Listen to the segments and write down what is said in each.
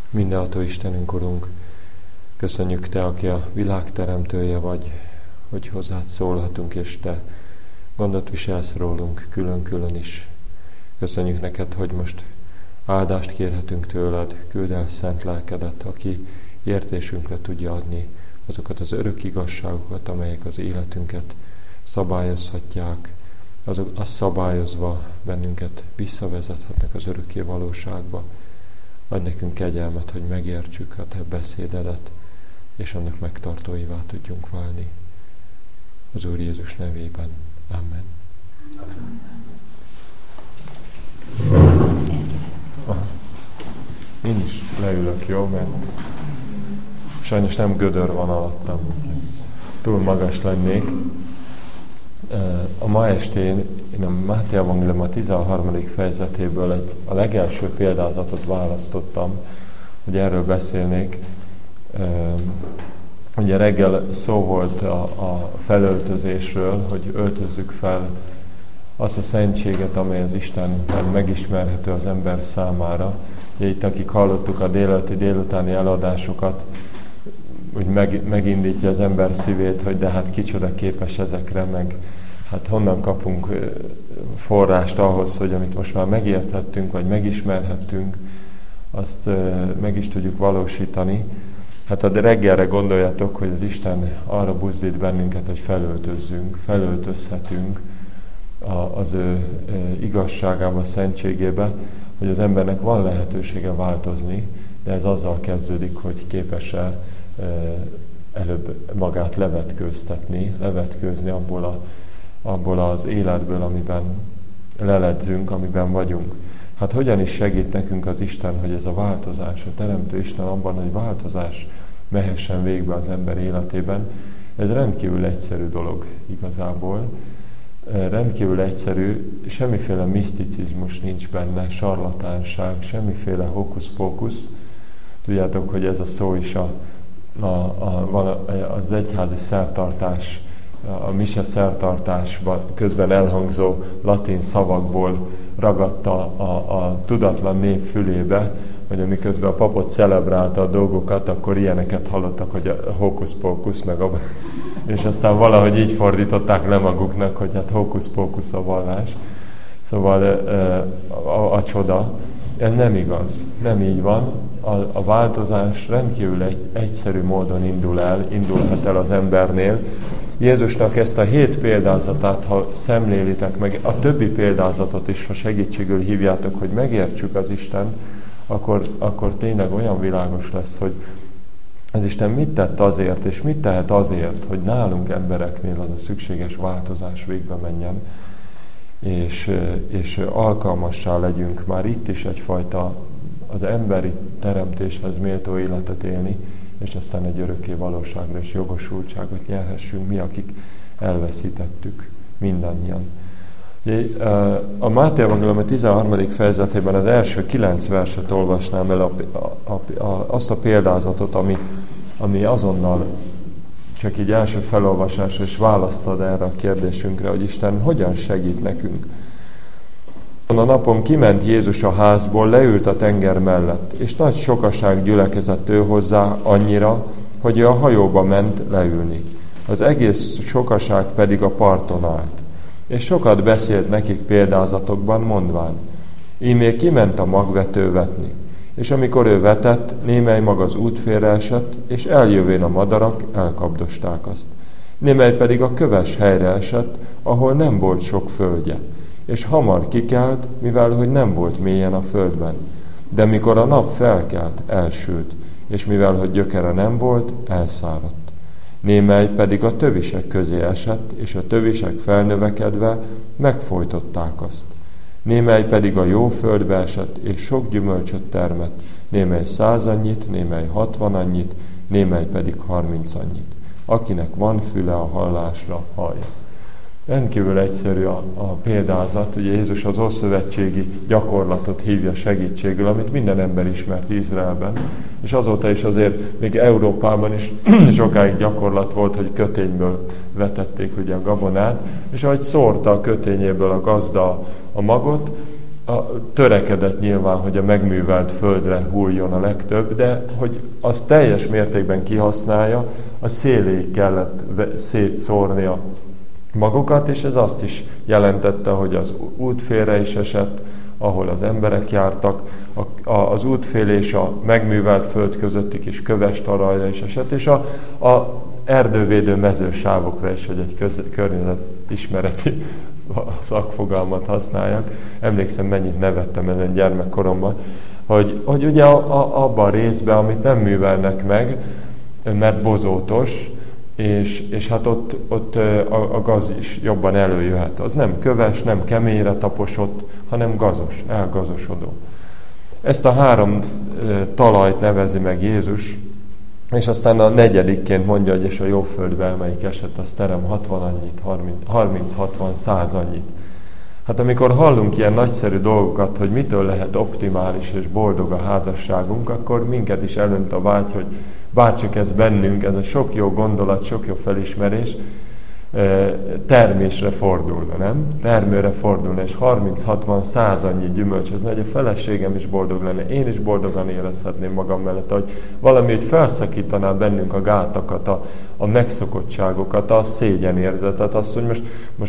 Mindenható Istenünk, Urunk, köszönjük Te, aki a világ teremtője vagy, hogy hozzád szólhatunk, és Te gondot viselsz rólunk külön-külön is. Köszönjük neked, hogy most áldást kérhetünk tőled, küld el szent lelkedet, aki értésünkre tudja adni azokat az örök igazságokat, amelyek az életünket szabályozhatják, azok azt szabályozva bennünket visszavezethetnek az örökké valóságba. Adj nekünk kegyelmet, hogy megértsük a Te beszédedet, és annak megtartóivá tudjunk válni. Az Úr Jézus nevében. Amen. Én is leülök, jó? Mert sajnos nem gödör van alattam, túl magas lennék. A ma estén én a Máté Evangélium a 13. fejezetéből a legelső példázatot választottam, hogy erről beszélnék. Ugye reggel szó volt a felöltözésről, hogy öltözzük fel azt a szentséget, amely az Istenben megismerhető az ember számára. Ugye itt, akik hallottuk a délutáni eladásokat, úgy megindítja az ember szívét, hogy de hát kicsoda képes ezekre, meg hát honnan kapunk forrást ahhoz, hogy amit most már megérthettünk, vagy megismerhettünk, azt meg is tudjuk valósítani. Hát a reggelre gondoljatok, hogy az Isten arra buzdít bennünket, hogy felöltözhetünk az ő igazságába, szentségébe, hogy az embernek van lehetősége változni, de ez azzal kezdődik, hogy képes-e előbb magát levetkőzni abból az életből, amiben leledzünk, amiben vagyunk. Hát hogyan is segít nekünk az Isten, hogy ez a változás, a Teremtő Isten abban, hogy változás mehessen végbe az ember életében? Ez rendkívül egyszerű dolog igazából. Rendkívül egyszerű, semmiféle miszticizmus nincs benne, sarlatánság, semmiféle hókusz-pókusz. Tudjátok, hogy ez a szó is az egyházi szertartás, a mise szertartásban közben elhangzó latin szavakból ragadta a tudatlan nép fülébe, hogy amiközben a papot celebrálta a dolgokat, akkor ilyeneket hallottak, hogy a hókusz-pókusz, és aztán valahogy így fordították le maguknak, hogy hát hókusz-pókusz a vallás. Szóval a csoda, ez nem igaz, nem így van. A változás rendkívül egyszerű módon indulhat el az embernél. Jézusnak ezt a 7 példázatát, ha szemlélitek meg, a többi példázatot is, ha segítségül hívjátok, hogy megértsük az Isten, akkor tényleg olyan világos lesz, hogy az Isten mit tett azért, és mit tehet azért, hogy nálunk embereknél az a szükséges változás végbe menjen, és alkalmassá legyünk már itt is egyfajta az emberi teremtéshez méltó életet élni, és aztán egy örökké valóságra és jogosultságot nyerhessünk mi, akik elveszítettük mindannyian. A Máté Evangélium 13. fejezetében az első 9 verset olvasnám el, azt a példázatot, ami azonnal csak így első felolvasásra is választad erre a kérdésünkre, hogy Isten hogyan segít nekünk. A napon kiment Jézus a házból, leült a tenger mellett, és nagy sokaság gyülekezett ő hozzá annyira, hogy ő a hajóba ment leülni. Az egész sokaság pedig a parton állt. És sokat beszélt nekik példázatokban, mondván: íme kiment a magvető vetni. És amikor ő vetett, némely mag az útfélre esett, és eljövén a madarak elkapdosták azt. Némely pedig a köves helyre esett, ahol nem volt sok földje, és hamar kikelt, mivel hogy nem volt mélyen a földben. De mikor a nap felkelt, elsült, és mivel hogy gyökere nem volt, elszáradt. Némely pedig a tövisek közé esett, és a tövisek felnövekedve megfojtották azt. Némely pedig a jó földbe esett, és sok gyümölcsöt termett, némely 100 annyit, némely 60 annyit, némely pedig 30 annyit. Akinek van füle a hallásra, hallja. Rendkívül egyszerű a példázat, ugye Jézus az ószövetségi gyakorlatot hívja segítségül, amit minden ember ismert Izraelben, és azóta is azért még Európában is sokáig gyakorlat volt, hogy kötényből vetették ugye a gabonát, és ahogy szórta a kötényéből a gazda a magot, törekedett nyilván, hogy a megművelt földre hulljon a legtöbb, de hogy azt teljes mértékben kihasználja, a széléig kellett szétszórnia magukat, és ez azt is jelentette, hogy az útfélre is esett, ahol az emberek jártak, az útfél és a megművelt föld közötti kis köves talajra is esett, és a erdővédő mezősávokra is, hogy egy környezetismereti szakfogalmat használják. Emlékszem, mennyit nevettem ezen gyermekkoromban, hogy ugye abban a részben, amit nem művelnek meg, mert bozótos, és hát ott a gaz is jobban előjöhet. Az nem köves, nem keményre taposott, hanem gazos, elgazosodó. Ezt a 3 talajt nevezi meg Jézus, és aztán a 4. mondja, hogy és a jó földbe elmelyik esett, az terem 60 annyit, 30-60, 100 annyit. Hát amikor hallunk ilyen nagyszerű dolgokat, hogy mitől lehet optimális és boldog a házasságunk, akkor minket is elönt a vágy, hogy bárcsak ez bennünk, ez a sok jó gondolat, sok jó felismerés termésre fordulna, nem? Termőre fordulna, és 30-60-100 annyi gyümölcsözne, hogy a feleségem is boldog lenne, én is boldogan érezhetném magam mellett, hogy valami úgy felszakítaná bennünk a gátakat, a megszokottságokat, a szégyenérzetet, azt, hogy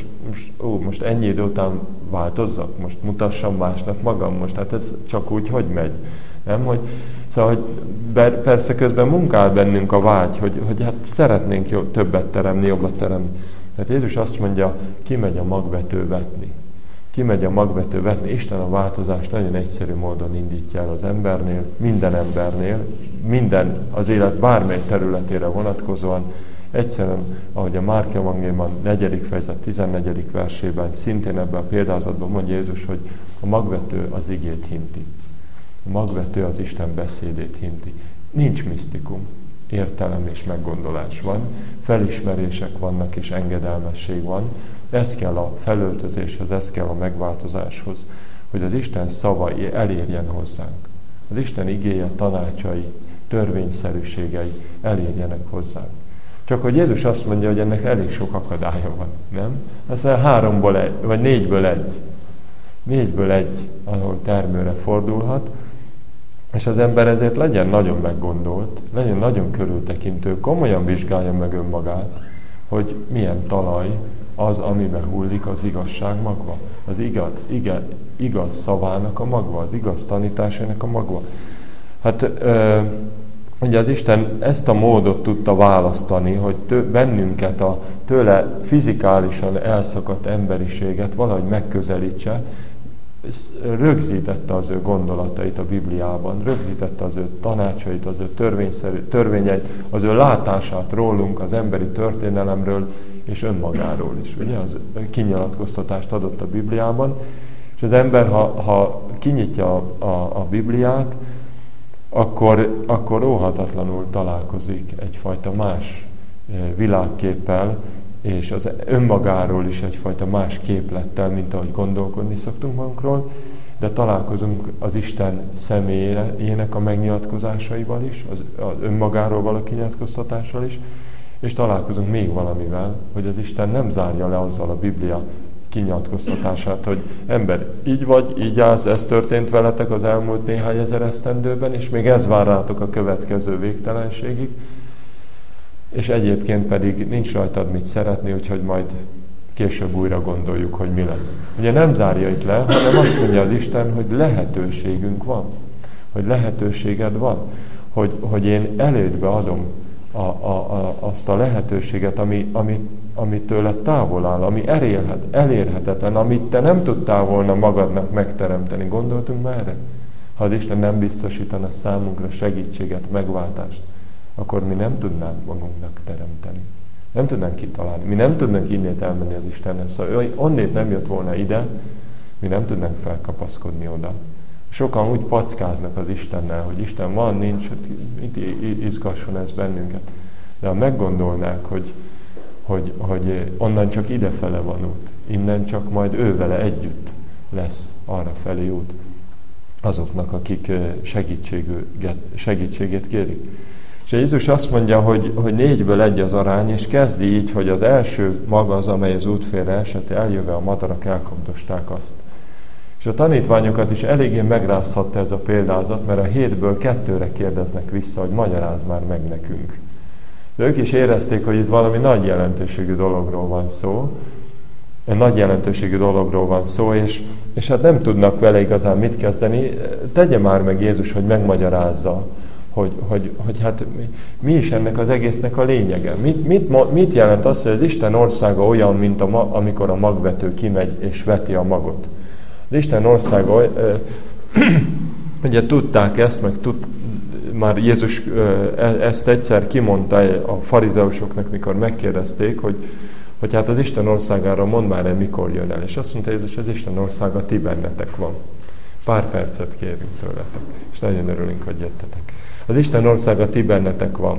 most ennyi idő után változzak, most mutassam másnak magam, most hát ez csak úgy, hogy megy. Nem? Szóval, hogy persze közben munkál bennünk a vágy, hogy hát szeretnénk többet teremni, jobbat teremni. Tehát Jézus azt mondja, kimegy a magvető vetni. Kimegy a magvető vetni. Isten a változást nagyon egyszerű módon indítja el az embernél, minden embernél, minden az élet bármely területére vonatkozóan. Egyszerűen, ahogy a Márk evangéliumban 4. fejezet 14. versében, szintén ebben a példázatban mondja Jézus, hogy a magvető az igét hinti. A magvető az Isten beszédét hinti. Nincs misztikum, értelem és meggondolás van, felismerések vannak és engedelmesség van. Ez kell a felöltözéshez, ez kell a megváltozáshoz, hogy az Isten szavai elérjen hozzánk. Az Isten igéje, tanácsai, törvényszerűségei elérjenek hozzánk. Csak hogy Jézus azt mondja, hogy ennek elég sok akadálya van, nem? Ez 3-ból 1, vagy 4-ből 1. 4-ből 1, ahol termőre fordulhat, és az ember ezért legyen nagyon meggondolt, legyen nagyon körültekintő, komolyan vizsgálja meg önmagát, hogy milyen talaj az, amiben hullik az igazság magva, az igaz szavának a magva, az igaz tanításának a magva. Hát ugye az Isten ezt a módot tudta választani, hogy bennünket a tőle fizikálisan elszakadt emberiséget valahogy megközelítse, rögzítette az ő gondolatait a Bibliában, rögzítette az ő tanácsait, az ő törvényeit, az ő látását rólunk, az emberi történelemről és önmagáról is. Ugye az kinyilatkoztatást adott a Bibliában, és az ember, ha kinyitja a Bibliát, akkor óhatatlanul találkozik egyfajta más világképpel, és az önmagáról is egyfajta más képlettel, mint ahogy gondolkodni szoktunk magunkról, de találkozunk az Isten személyének a megnyilatkozásaival is, az önmagáról való kinyilatkoztatással is, és találkozunk még valamivel, hogy az Isten nem zárja le azzal a Biblia kinyilatkoztatását, hogy ember, így vagy, így állsz, ez történt veletek az elmúlt néhány ezer esztendőben, és még ez vár rátok a következő végtelenségig, és egyébként pedig nincs rajtad mit szeretni, úgyhogy majd később újra gondoljuk, hogy mi lesz. Ugye nem zárja itt le, hanem azt mondja az Isten, hogy lehetőségünk van, hogy lehetőséged van, hogy én elődbe adom azt a lehetőséget, ami tőled távol áll, ami elérhetetlen, amit te nem tudtál volna magadnak megteremteni. Gondoltunk már erre? Ha az Isten nem biztosítana számunkra segítséget, megváltást, akkor mi nem tudnánk magunknak teremteni. Nem tudnánk kitalálni. Mi nem tudnánk innét elmenni az Istenhez. Szóval onnét nem jött volna ide, mi nem tudnánk felkapaszkodni oda. Sokan úgy packáznak az Istennel, hogy Isten van, nincs, itt izgasson ez bennünket. De ha meggondolnák, hogy onnan csak idefele van út, innen csak majd ő vele együtt lesz arra felé út azoknak, akik segítségét kérik. És Jézus azt mondja, hogy 4-ből 1 az arány, és kezdi így, hogy az első mag az, amely az útfélre esett, eljöve a madarak elkapdosták azt. És a tanítványokat is eléggé megrázhatta ez a példázat, mert a 7-ből 2-re kérdeznek vissza, hogy magyarázd már meg nekünk. De ők is érezték, hogy itt valami nagy jelentőségű dologról van szó, és hát nem tudnak vele igazán mit kezdeni. Tegye már meg Jézus, hogy megmagyarázza, hogy hát mi is ennek az egésznek a lényege. Mit jelent az, hogy az Isten országa olyan, mint amikor a magvető kimegy és veti a magot. Az Isten országa, ugye tudták ezt, már Jézus ezt egyszer kimondta a farizeusoknak, mikor megkérdezték, hogy hát az Isten országára mondd már el, mikor jön el. És azt mondta Jézus, az Isten országa ti bennetek van. Pár percet kérünk tőletek, és nagyon örülünk, hogy jöttetek. Az Isten országa ti bennetek van.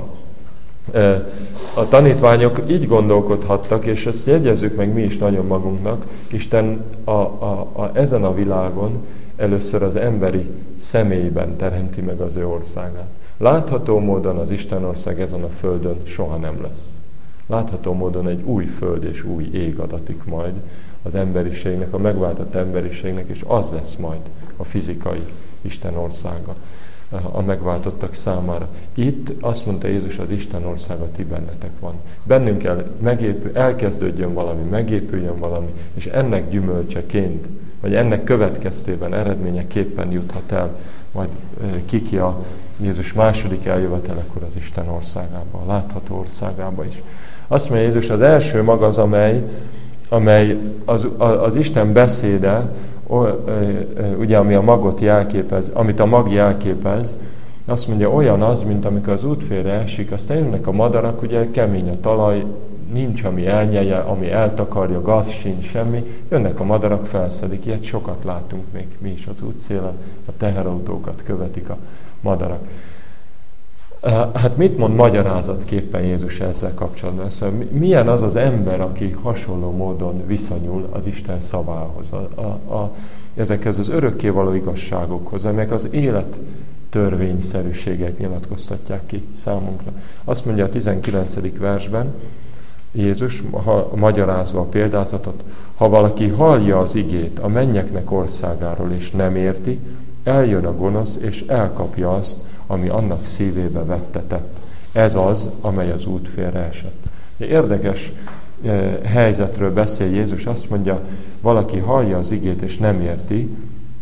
A tanítványok így gondolkodhattak, és ezt jegyezzük meg mi is nagyon magunknak. Isten ezen a világon először az emberi személyben teremti meg az ő országát. Látható módon az Isten ország ezen a földön soha nem lesz. Látható módon egy új föld és új ég adatik majd az emberiségnek, a megváltott emberiségnek, és az lesz majd a fizikai Isten országa a megváltottak számára. Itt azt mondta Jézus, az Isten országa ti bennetek van. Bennünk kell elkezdődjön valami, megépüljön valami, és ennek gyümölcseként, vagy ennek következtében, eredményeképpen juthat el majd ki a Jézus második eljövetelekor az Isten országába, a látható országába is. Azt mondja Jézus, az első mag az, amely az Isten beszéde, ugye, ami a magot jelképez, amit a mag jelképez, azt mondja, olyan az, mint amikor az út félre esik, aztán jönnek a madarak, ugye kemény a talaj, nincs, ami elnyelje, ami eltakarja, gaz sincs, semmi, jönnek a madarak, felszedik, ilyet sokat látunk még mi is az útszélen, a teherautókat követik a madarak. Hát mit mond magyarázatképpen Jézus ezzel kapcsolatban? Szóval milyen az az ember, aki hasonló módon viszonyul az Isten szavához, ezekhez az örökkévaló igazságokhoz, amelyek az élet törvényszerűséget nyilatkoztatják ki számunkra. Azt mondja a 19. versben Jézus, magyarázva a példázatot, ha valaki hallja az igét a mennyeknek országáról és nem érti, eljön a gonosz és elkapja azt, ami annak szívébe vettetett. Ez az, amely az út félre esett. Érdekes helyzetről beszél Jézus, azt mondja, valaki hallja az igét és nem érti,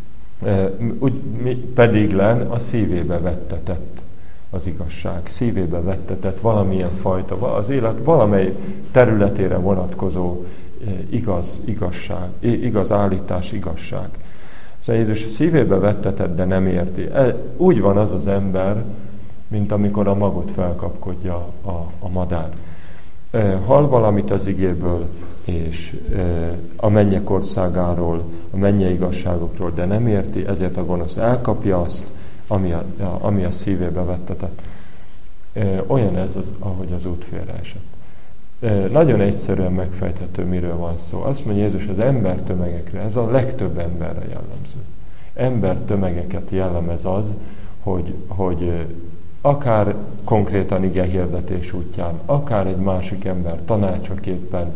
pedig len a szívébe vettetett az igazság. Szívébe vettetett valamilyen fajta, az élet valamely területére vonatkozó igazság, igaz állítás, igazság. Szóval Jézus szívébe vettetett, de nem érti. Úgy van az az ember, mint amikor a magot felkapkodja a madár. Hall valamit az igéből, és a mennyek országáról, a mennyei igazságokról, de nem érti, ezért a gonosz elkapja azt, ami a szívébe vettetett. Olyan ez, ahogy az út félre esett. Nagyon egyszerűen megfejthető, miről van szó. Azt mondja Jézus, az embertömegekre, ez a legtöbb emberre jellemző. Embertömegeket jellemez az, hogy akár konkrétan ige hirdetés útján, akár egy másik ember tanácsaképpen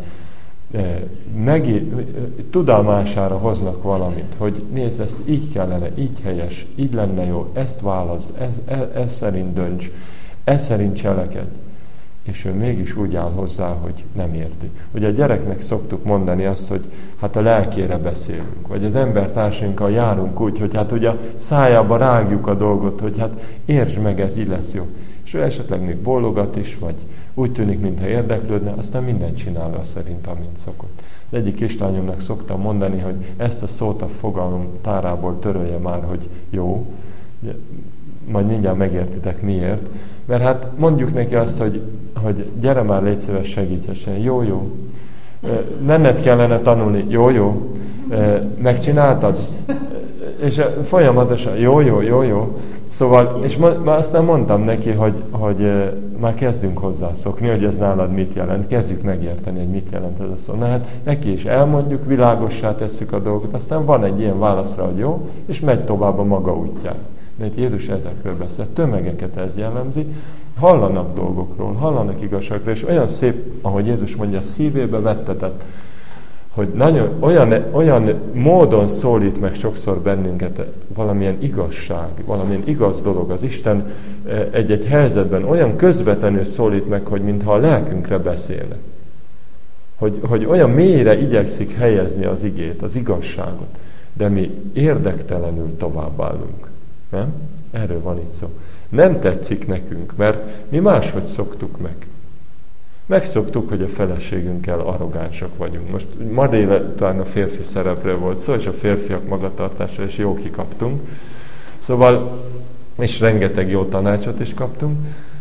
tudomására hoznak valamit, hogy nézd, ez így kellene, így helyes, így lenne jó, ezt válaszd, ez szerint dönts, ez szerint cseleked. És ő mégis úgy áll hozzá, hogy nem érti. Ugye a gyereknek szoktuk mondani azt, hogy hát a lelkére beszélünk, vagy az embertársainkkal járunk úgy, hogy hát ugye a szájába rágjuk a dolgot, hogy hát értsd meg, ez így lesz jó. És ő esetleg még bólogat is, vagy úgy tűnik, mintha érdeklődne, aztán mindent csinál azt szerint, amint szokott. Az egyik kislányomnak szoktam mondani, hogy ezt a szót a fogalom tárából törölje már, hogy jó, majd mindjárt megértitek miért, mert hát mondjuk neki azt, hogy gyere már, légy szíves, segíts, jó, menned kellene tanulni, jó, megcsináltad? És folyamatosan, jó. Szóval, és már aztán mondtam neki, hogy már kezdünk hozzászokni, hogy ez nálad mit jelent, kezdjük megérteni, hogy mit jelent ez a szó. Na hát neki is elmondjuk, világossá tesszük a dolgot, aztán van egy ilyen válaszra, hogy jó, és megy tovább a maga útján. De itt Jézus ezekről beszél, tömegeket ez jellemzi, hallanak dolgokról, hallanak igazságról, és olyan szép, ahogy Jézus mondja, szívébe vettetett. hogy nagyon, olyan módon szólít meg sokszor bennünket valamilyen igazság, valamilyen igaz dolog. Az Isten egy-egy helyzetben olyan közvetlenül szólít meg, hogy mintha a lelkünkre beszélne. Hogy olyan mélyre igyekszik helyezni az igét, az igazságot, de mi érdektelenül továbbállunk. Nem? Erről van itt szó. Nem tetszik nekünk, mert mi máshogy szoktuk meg. Megszoktuk, hogy a feleségünkkel arrogánsak vagyunk. Most ma délután a férfi szerepről volt szó, és a férfiak magatartásra is jó kikaptunk. Szóval, és rengeteg jó tanácsot is kaptunk.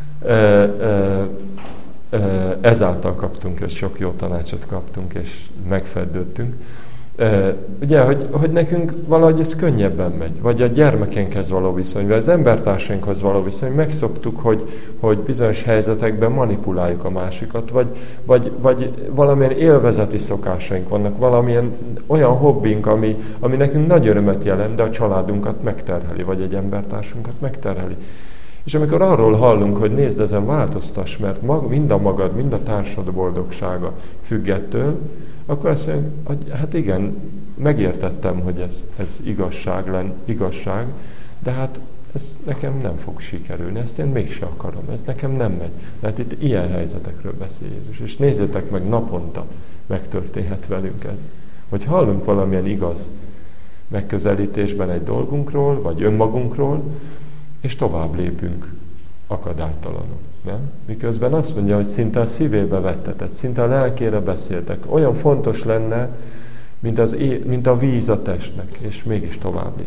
Ezáltal kaptunk, és sok jó tanácsot kaptunk, és megfeddődtünk. Ugye, hogy nekünk valahogy ez könnyebben megy, vagy a gyermekénkhez való viszony, vagy az embertársainkhoz való viszony, megszoktuk, hogy bizonyos helyzetekben manipuláljuk a másikat, vagy valamilyen élvezeti szokásaink vannak, valamilyen olyan hobbink, ami nekünk nagy örömet jelent, de a családunkat megterheli, vagy egy embertársunkat megterheli. És amikor arról hallunk, hogy nézd, ezen változtass, mert mind a magad, mind a társad boldogsága függ ettől, akkor azt mondjuk, hogy hát igen, megértettem, hogy ez igazság, de hát ez nekem nem fog sikerülni, ezt én mégse akarom, ez nekem nem megy. Tehát itt ilyen helyzetekről beszél Jézus. És nézzétek meg, naponta megtörténhet velünk ez. Hogy hallunk valamilyen igaz megközelítésben egy dolgunkról, vagy önmagunkról, és tovább lépünk akadálytalanul. Nem? Miközben azt mondja, hogy szinte a szívébe vettetek, szinte a lelkére beszéltek. Olyan fontos lenne, mint a víz a testnek, és mégis tovább lép.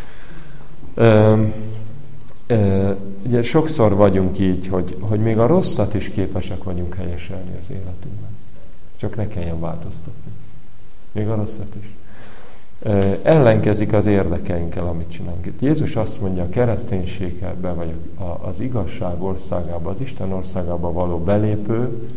Ugye sokszor vagyunk így, hogy még a rosszat is képesek vagyunk helyeselni az életünkben. Csak ne kelljen változtatni. Még a rosszat is. Ellenkezik az érdekeinkkel, amit csinálunk. Itt Jézus azt mondja, a kereszténységbe, vagy az igazság országába, az Isten országába való belépő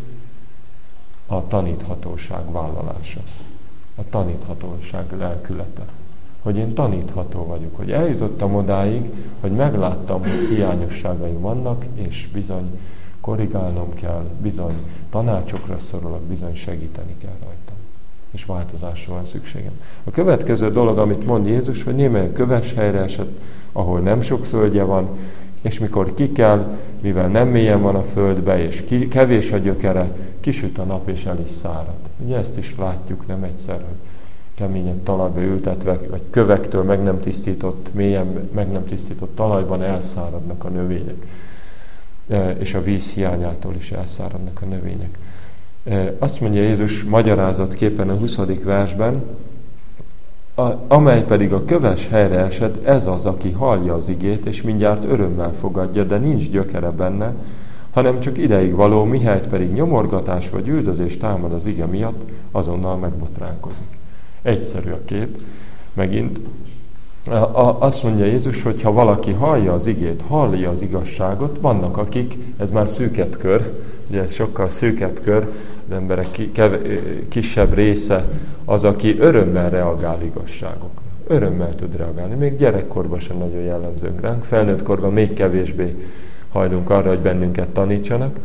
a taníthatóság vállalása. A taníthatóság lelkülete. Hogy én tanítható vagyok, hogy eljutottam odáig, hogy megláttam, hogy hiányosságaim vannak, és bizony korrigálnom kell, bizony tanácsokra szorulok, bizony segíteni kell rajta. És változásra van szükségem. A következő dolog, amit mond Jézus, hogy némely köves helyre esett, ahol nem sok földje van, és mikor kikel, mivel nem mélyen van a földbe, és kevés a gyökere, kisüt a nap, és el is szárad. Ugye ezt is látjuk, nem egyszer, hogy keményen talajba ültetve, vagy kövektől meg nem tisztított, mélyen meg nem tisztított talajban elszáradnak a növények. És a víz hiányától is elszáradnak a növények. Azt mondja Jézus magyarázatképpen a 20. versben, amely pedig a köves helyre esett, ez az, aki hallja az igét, és mindjárt örömmel fogadja, de nincs gyökere benne, hanem csak ideig való, mihelyt pedig nyomorgatás vagy üldözés támad az ige miatt, azonnal megbotránkozik. Egyszerű a kép. Megint azt mondja Jézus, hogy ha valaki hallja az igét, hallja az igazságot, vannak akik, ez már szűkebb kör, ugye ez sokkal szűkebb kör, az emberek kisebb része az, aki örömmel reagál igazságokra. Örömmel tud reagálni. Még gyerekkorban sem nagyon jellemzőnk ránk, felnőttkorban még kevésbé hajlunk arra, hogy bennünket tanítsanak.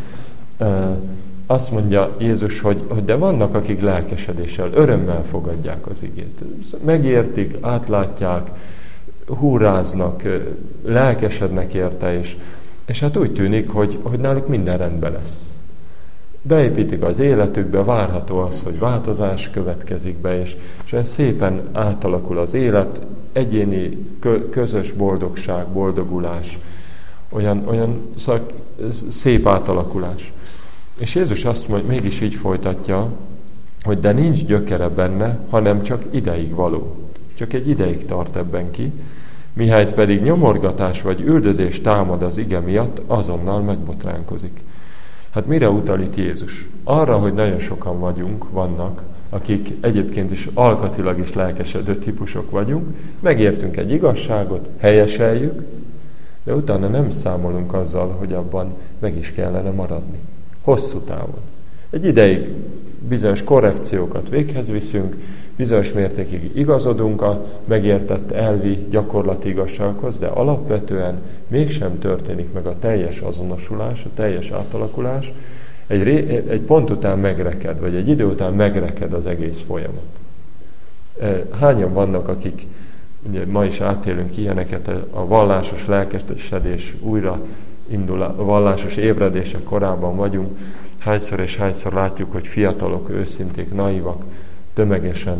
Azt mondja Jézus, hogy de vannak, akik lelkesedéssel, örömmel fogadják az igét. Megértik, átlátják, hurráznak, lelkesednek érte, és hát úgy tűnik, hogy náluk minden rendben lesz. Beépítik az életükbe, várható az, hogy változás következik be, és olyan szépen átalakul az élet, egyéni, közös boldogság, boldogulás, olyan szép átalakulás. És Jézus azt mondja, mégis így folytatja, hogy de nincs gyökere benne, hanem csak ideig való. Csak egy ideig tart ebben ki, mihelyt pedig nyomorgatás vagy üldözés támad az ige miatt, azonnal megbotránkozik. Hát mire utal itt Jézus? Arra, hogy nagyon sokan vannak, akik egyébként is alkatilag is lelkesedő típusok vagyunk, megértünk egy igazságot, helyeseljük, de utána nem számolunk azzal, hogy abban meg is kellene maradni. Hosszú távon. Egy ideig bizonyos korrekciókat véghez viszünk, bizonyos mértékig igazodunk a megértett elvi gyakorlati igazsághoz, de alapvetően mégsem történik meg a teljes azonosulás, a teljes átalakulás, Egy pont után megreked, vagy egy idő után megreked az egész folyamat. Hányan vannak, akik, ugye ma is átélünk ilyeneket, a vallásos lelkesedés újra indul, a vallásos ébredése korában vagyunk, hányszor és hányszor látjuk, hogy fiatalok, őszinték, naivak, tömegesen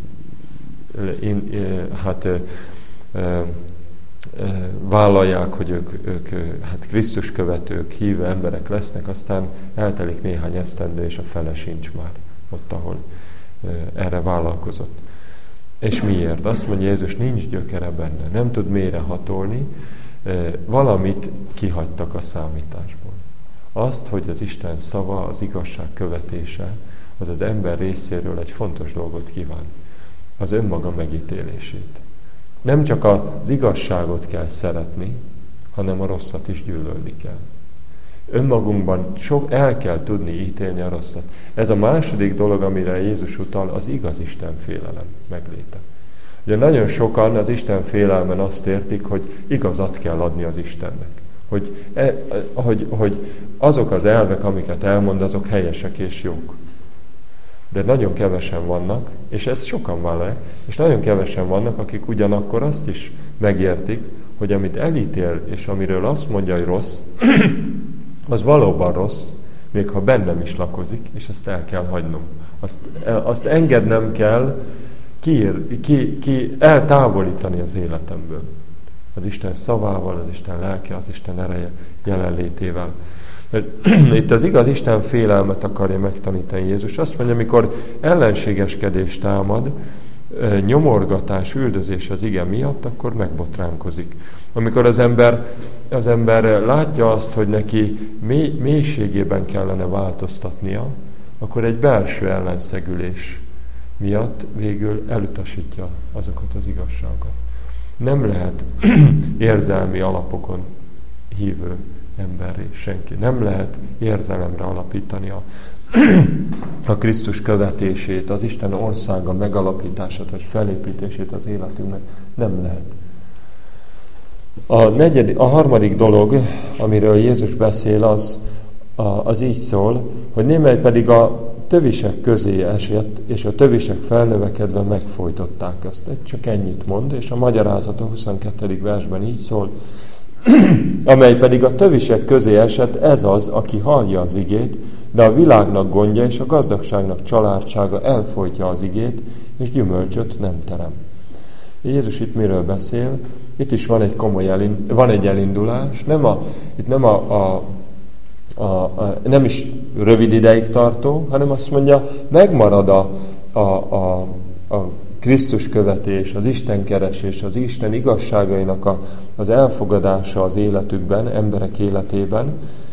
vállalják, hogy ők Krisztus követők, hívő emberek lesznek, aztán eltelik néhány esztendő, és a fele sincs már ott, ahol erre vállalkozott. És miért? Azt mondja Jézus, nincs gyökere benne, nem tud mélyre hatolni, valamit kihagytak a számításból. Azt, hogy az Isten szava, az igazság követése, az az ember részéről egy fontos dolgot kíván, az önmaga megítélését. Nem csak az igazságot kell szeretni, hanem a rosszat is gyűlölni kell. Önmagunkban el kell tudni ítélni a rosszat. Ez a második dolog, amire Jézus utal, az igaz Isten félelem megléte. Ugye nagyon sokan az Isten félelmen azt értik, hogy igazat kell adni az Istennek. Hogy azok az elvek, amiket elmond, azok helyesek és jók. De nagyon kevesen vannak, és ezt sokan vállalják, és nagyon kevesen vannak, akik ugyanakkor azt is megértik, hogy amit elítél, és amiről azt mondja, hogy rossz, az valóban rossz, még ha bennem is lakozik, és ezt el kell hagynom. Azt engednem kell eltávolítani az életemből. Az Isten szavával, az Isten lelke, az Isten ereje jelenlétével. Mert itt az igaz Isten félelmet akarja megtanítani Jézus. Azt mondja, amikor ellenségeskedés támad, nyomorgatás, üldözés az ige miatt, akkor megbotránkozik. Amikor az ember látja azt, hogy neki mélységében kellene változtatnia, akkor egy belső ellenszegülés miatt végül elutasítja azokat az igazságokat. Nem lehet érzelmi alapokon hívő emberré senki. Nem lehet érzelemre alapítani a Krisztus követését, az Isten országa megalapítását, vagy felépítését az életünknek. Nem lehet. A harmadik dolog, amiről Jézus beszél, az így szól, hogy némely pedig a tövisek közé esett, és a tövisek felnövekedve megfojtották ezt. Csak ennyit mond, és a magyarázat a 22. versben így szól, amely pedig a tövisek közé esett, ez az, aki hallja az igét, de a világnak gondja és a gazdagságnak családsága elfojtja az igét, és gyümölcsöt nem terem. Jézus itt miről beszél? Itt is van egy elindulás, nem is rövid ideig tartó, hanem azt mondja, megmarad a Krisztus követés, az Isten keresés, az Isten igazságainak az elfogadása az életükben, emberek életében,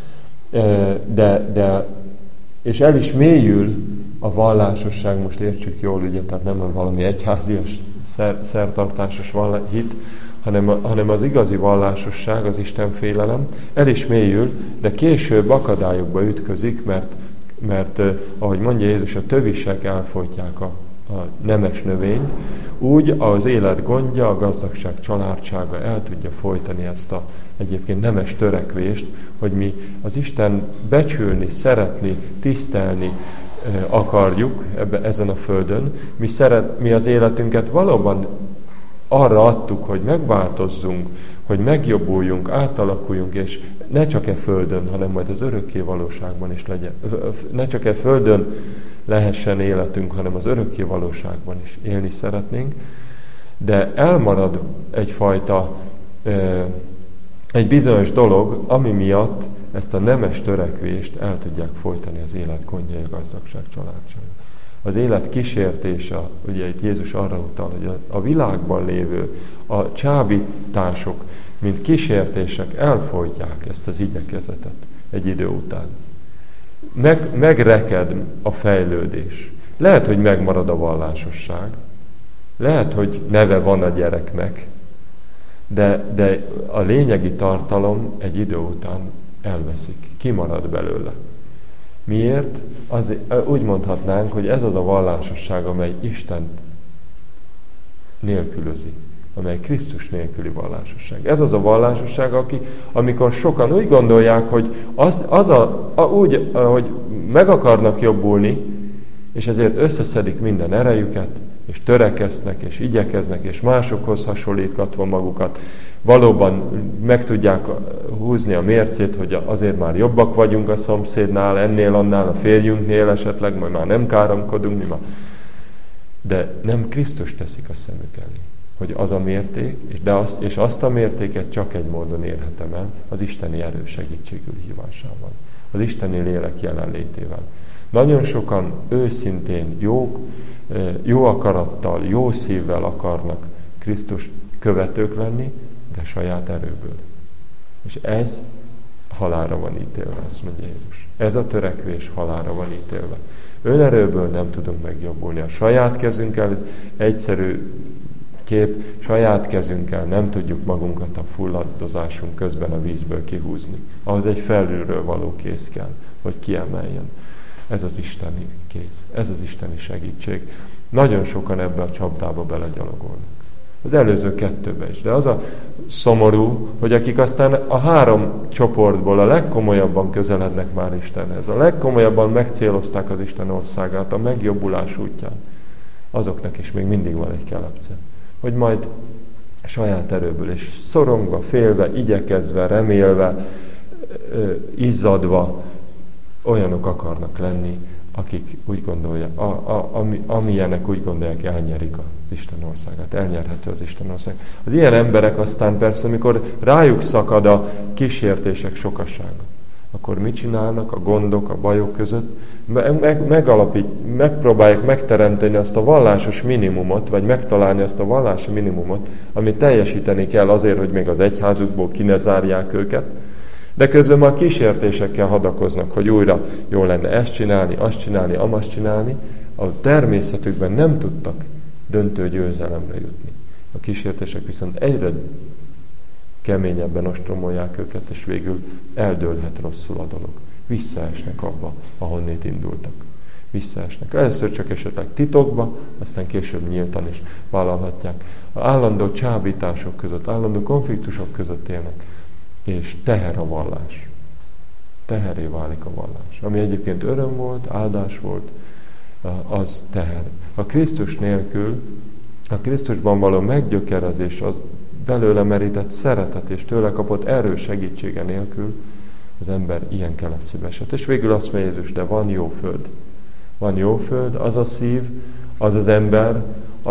és el is mélyül a vallásosság, most értsük jól, ugye, tehát nem valami egyházias, szertartásos hit, hanem az igazi vallásosság, az Isten félelem, el is mélyül, de később akadályokba ütközik, mert ahogy mondja Jézus, a tövisek elfojtják a nemes növényt, úgy az élet gondja, a gazdagság családsága el tudja folytani ezt a egyébként nemes törekvést, hogy mi az Isten becsülni, szeretni, tisztelni akarjuk ezen a földön. Mi az életünket valóban arra adtuk, hogy megváltozzunk, hogy megjobbuljunk, átalakuljunk, és ne csak földön, hanem majd az örökké valóságban is legyen. Ne csak földön lehessen életünk, hanem az örökké valóságban is élni szeretnénk. De elmarad egy bizonyos dolog, ami miatt ezt a nemes törekvést el tudják folytani az élet gondjai, a gazdagság családsága. Az élet kísértése, ugye itt Jézus arra utal, hogy a világban lévő, a csábítások, mint kísértések elfolytják ezt az igyekezetet egy idő után. Megreked a fejlődés. Lehet, hogy megmarad a vallásosság, lehet, hogy neve van a gyereknek, de a lényegi tartalom egy idő után elveszik, kimarad belőle. Miért? Úgy mondhatnánk, hogy ez az a vallásosság, amely Isten nélkülözi, amely Krisztus nélküli vallásosság. Ez az a vallásosság, amikor sokan úgy gondolják, hogy ahogy meg akarnak jobbulni, és ezért összeszedik minden erejüket, és törekeznek, és igyekeznek, és másokhoz hasonlítgatva magukat, valóban meg tudják húzni a mércét, hogy azért már jobbak vagyunk a szomszédnál, ennél, annál, a férjünknél esetleg, majd már nem káromkodunk, de nem Krisztus teszik a szemük elé, hogy az a mérték, és azt a mértéket csak egy módon érhetem el, az isteni erő segítségül hívásával, az isteni lélek jelenlétével. Nagyon sokan őszintén jó akarattal, jó szívvel akarnak Krisztus követők lenni, de saját erőből. És ez halálra van ítélve, azt mondja Jézus. Ez a törekvés halálra van ítélve. Önerőből nem tudunk megjobbulni. A saját kezünkkel, egyszerű kép, saját kezünkkel nem tudjuk magunkat a fulladozásunk közben a vízből kihúzni. Ahhoz egy felülről való kéz kell, hogy kiemeljen. Ez az isteni kéz, ez az isteni segítség. Nagyon sokan ebbe a csapdába belegyalogolnak. Az előző kettőbe is. De az a szomorú, hogy akik aztán a 3 csoportból a legkomolyabban közelednek már Istenhez, a legkomolyabban megcélozták az Isten országát a megjobbulás útján, azoknak is még mindig van egy kelepce. Hogy majd saját erőből és szorongva, félve, igyekezve, remélve, izzadva olyanok akarnak lenni, akik úgy gondolják, amilyenek úgy gondolják, elnyerik az Isten országát, elnyerhető az Isten ország. Az ilyen emberek aztán persze, amikor rájuk szakad a kísértések sokasága, akkor mit csinálnak a gondok, a bajok között? Megpróbálják megteremteni azt a vallásos minimumot, vagy megtalálni azt a vallási minimumot, amit teljesíteni kell azért, hogy még az egyházukból ki ne zárják őket, de közben már kísértésekkel hadakoznak, hogy újra jó lenne ezt csinálni, azt csinálni, amazt csinálni. A természetükben nem tudtak döntő győzelemre jutni. A kísértések viszont egyre keményebben ostromolják őket, és végül eldőlhet rosszul a dolog. Visszaesnek abba, ahonnét indultak. Visszaesnek. Először csak esetleg titokba, aztán később nyíltan is vállalhatják. A állandó csábítások között, állandó konfliktusok között élnek. És teher a vallás. Teheré válik a vallás. Ami egyébként öröm volt, áldás volt, az teher. A Krisztus nélkül, a Krisztusban való meggyökerezés, az belőle merített szeretet és tőle kapott erő segítsége nélkül az ember ilyen kelepcébe esett. És végül azt mondja Jézus, de van jó föld. Van jó föld, az a szív, az az ember,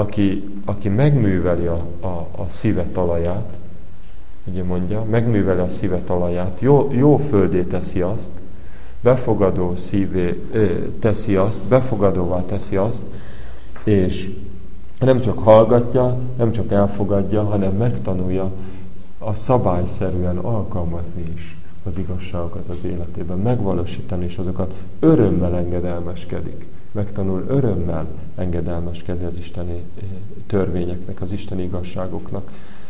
aki megműveli a szíve talaját, ugye mondja, megműveli a szíve talaját, jó földé teszi azt, befogadó szívé teszi azt, befogadóvá teszi azt, és nem csak hallgatja, nem csak elfogadja, hanem megtanulja a szabályszerűen alkalmazni is az igazságokat az életében, megvalósítani, és azokat örömmel engedelmeskedik. Megtanul örömmel engedelmeskedni az isteni törvényeknek, az isteni igazságoknak.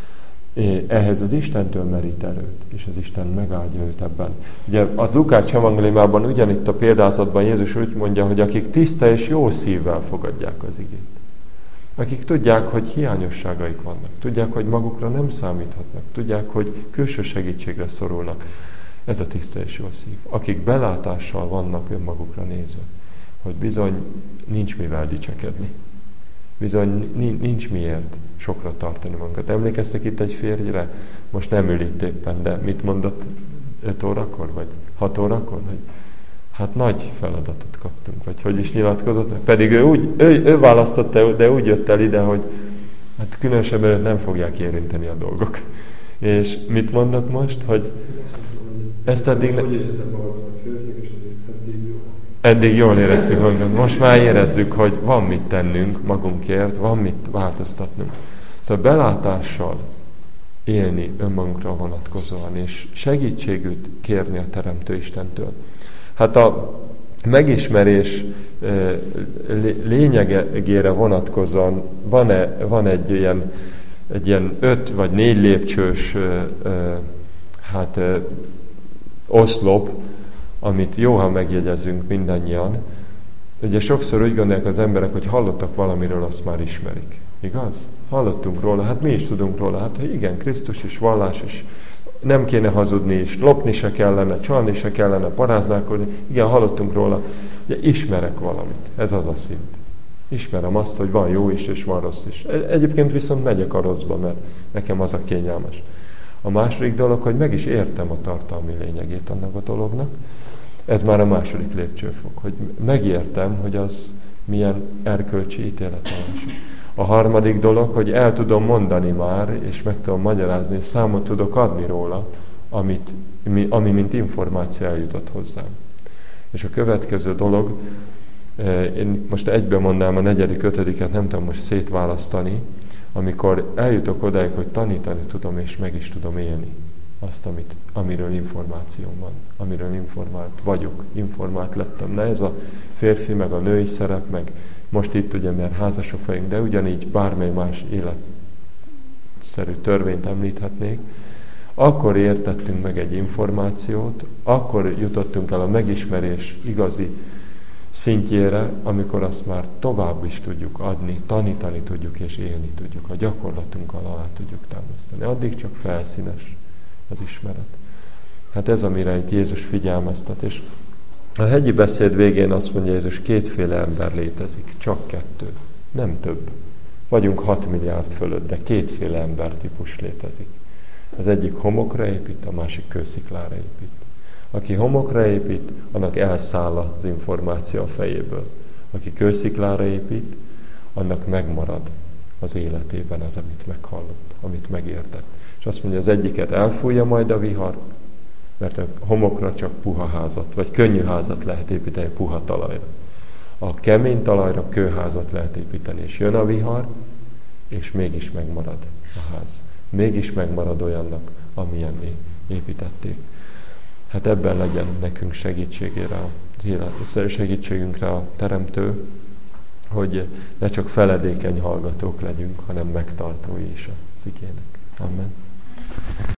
Ehhez az Istentől merít erőt, és az Isten megáldja őt ebben. Ugye a Lukács evangéliumában ugyanitt a példázatban Jézus úgy mondja, hogy akik tiszta és jó szívvel fogadják az igét. Akik tudják, hogy hiányosságaik vannak, tudják, hogy magukra nem számíthatnak, tudják, hogy külső segítségre szorulnak. Ez a tiszta és jó szív. Akik belátással vannak önmagukra nézve, hogy bizony nincs mivel dicsekedni. Bizony nincs miért sokra tartani magunkat. Emlékeztek itt egy férjre? Most nem ül itt éppen, de mit mondott 5 órakor, vagy 6 órakor? Hogy hát nagy feladatot kaptunk, vagy hogy is nyilatkozott, pedig ő választotta, de úgy jött el ide, hogy hát különösebben nem fogják érinteni a dolgok. És mit mondott most? Hogy ezt eddig jól éreztük magunkat. Most már érezzük, hogy van mit tennünk magunkért, van mit változtatnunk. Szóval belátással élni önmagunkra vonatkozóan, és segítségüt kérni a Teremtő Istentől. Hát a megismerés lényegére vonatkozóan van egy ilyen 5 vagy 4 lépcsős oszlop, amit jó, ha megjegyezünk mindannyian. Ugye sokszor úgy gondolják az emberek, hogy hallottak valamiről, azt már ismerik. Igaz? Hallottunk róla, hát mi is tudunk róla. Hát igen, Krisztus is, vallás is, nem kéne hazudni is, lopni se kellene, csalni se kellene, paráználkodni. Igen, hallottunk róla, ugye ismerek valamit, ez az a szint. Ismerem azt, hogy van jó is, és van rossz is. Egyébként viszont megyek a rosszba, mert nekem az a kényelmes. A második dolog, hogy meg is értem a tartalmi lényegét annak a dolognak. Ez már a második lépcsőfok, hogy megértem, hogy az milyen erkölcsi ítéletelenség. A harmadik dolog, hogy el tudom mondani már, és meg tudom magyarázni, és számot tudok adni róla, ami mint információ eljutott hozzám. És a következő dolog, én most egyben mondnám a 4., 5., nem tudom most szétválasztani, amikor eljutok odáig, hogy tanítani tudom, és meg is tudom élni azt, amiről információm van, amiről informált vagyok, informált lettem. Ne ez a férfi, meg a női szerep, meg most itt ugye, mert házasok vagyunk, de ugyanígy bármely más életszerű törvényt említhetnék, akkor értettünk meg egy információt, akkor jutottunk el a megismerés igazi szintjére, amikor azt már tovább is tudjuk adni, tanítani tudjuk és élni tudjuk, a gyakorlatunkkal alá tudjuk támasztani. Addig csak felszínes az ismeret. Hát ez, amire itt Jézus figyelmeztet, és a hegyi beszéd végén azt mondja Jézus, 2 ember létezik, csak 2, nem több. Vagyunk 6 milliárd fölött, de 2 embertípus létezik. Az egyik homokra épít, a másik kősziklára épít. Aki homokra épít, annak elszáll az információ a fejéből. Aki kősziklára épít, annak megmarad az életében az, amit meghallott, amit megértett. És azt mondja, az egyiket elfújja majd a vihar, mert a homokra csak puha házat, vagy könnyű házat lehet építeni puha talajra. A kemény talajra kőházat lehet építeni, és jön a vihar, és mégis megmarad a ház. Mégis megmarad olyannak, amilyen építették. Hát ebben legyen nekünk segítségünkre a Teremtő, hogy ne csak feledékeny hallgatók legyünk, hanem megtartói is az igének. Amen.